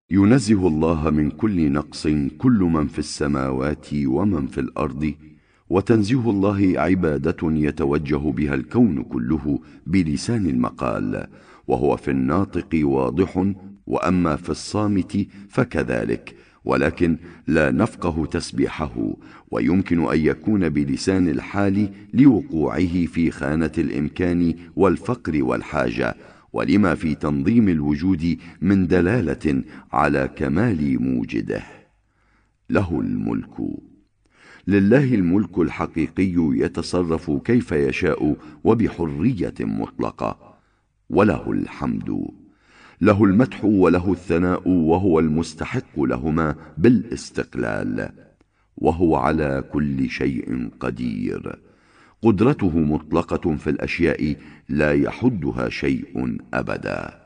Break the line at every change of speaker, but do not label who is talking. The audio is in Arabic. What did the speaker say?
ينزه الله من كل نقص كل من في السماوات ومن في الأرض، وتنزيه الله عبادة يتوجه بها الكون كله بلسان المقال، وهو في الناطق واضح، وأما في الصامت فكذلك، ولكن لا نفقه تسبيحه، ويمكن أن يكون بلسان الحال لوقوعه في خانة الإمكان والفقر والحاجة، ولما في تنظيم الوجود من دلالة على كمال موجده. له الملك، لله الملك الحقيقي، يتصرف كيف يشاء وبحرية مطلقة. وله الحمد، له المدح وله الثناء، وهو المستحق لهما بالاستقلال، وهو على كل شيء قدير. قدرته مطلقة في الأشياء لا يحدها شيء أبدا.